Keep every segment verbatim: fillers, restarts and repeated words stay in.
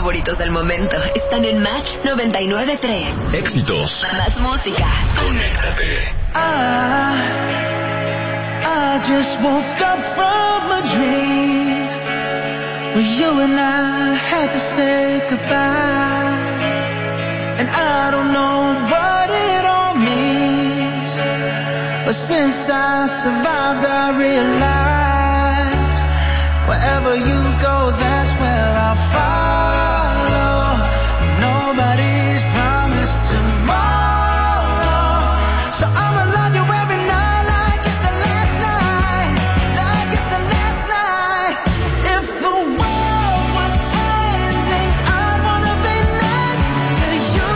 favoritos del momento están en Match noventa y nueve punto tres. Éxitos. Más música. Conéctate. I, I just woke up from a dream where you and I had to say goodbye. And I don't know what it all means, but since I survived I realized wherever you go, that's where I'll follow. Nobody's promised tomorrow, so I'ma love you every night like it's the last night, like it's the last night. If the world was ending, I'd wanna be next to you.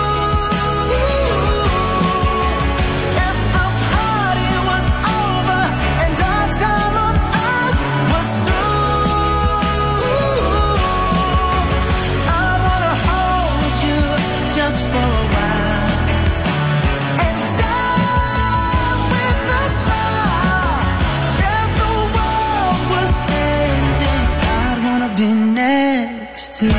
If the party was over and our time on earth was through, I'd wanna hold you just for a while and die with a smile. If the world was ending, I'd wanna be next to you.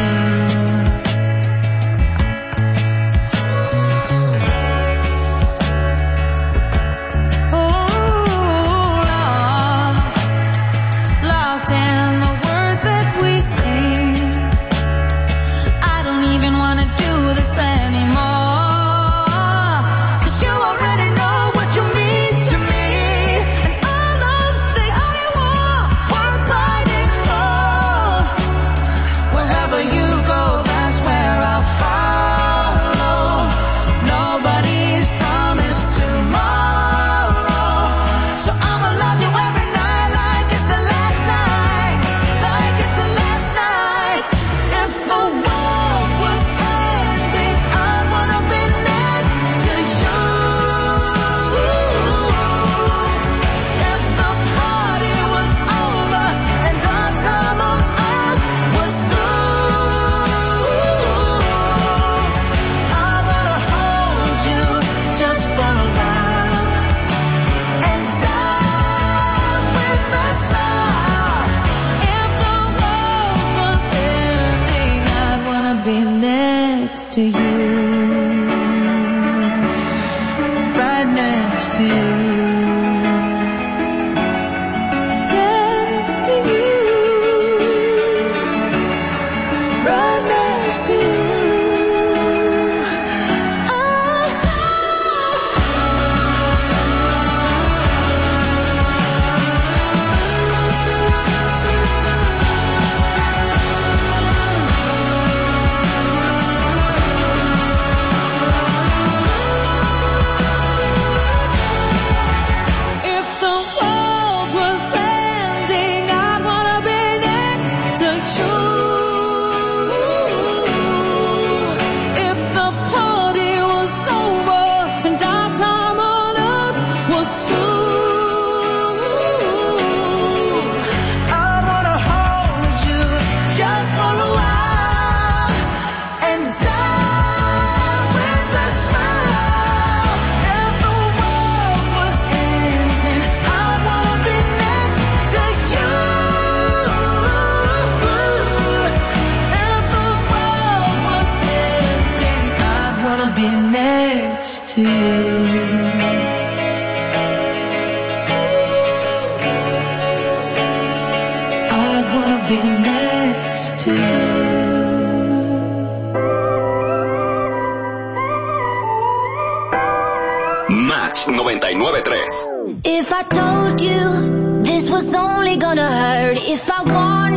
Lost in the words that we sing. I don't even wanna do this anymore, 'cause you already know what you mean to me, and all of the I want worth fighting for. Wherever you go, that's where I'll follow. Nobody's promised tomorrow, so I'ma love you every night like it's the last night, like it's the last night. If the world was ending, I'd wanna be next to you. If the party was over and our time on earth was through, I'd wanna hold you just for a while and die with a smile. If the world was ending, I'd wanna be next to you, right next to you, next to you, right next to you. If the world was ending, I'd wanna be next to you. If the party was over and our time on earth was through, I'd wanna hold you just for a while and die with a smile. If the world was ending, I'd wanna be next to you. If the world was ending, I'd wanna be next to you. I'd wanna be next to you. Match noventa y nueve punto tres. If I told you this was only gonna hurt, if I warned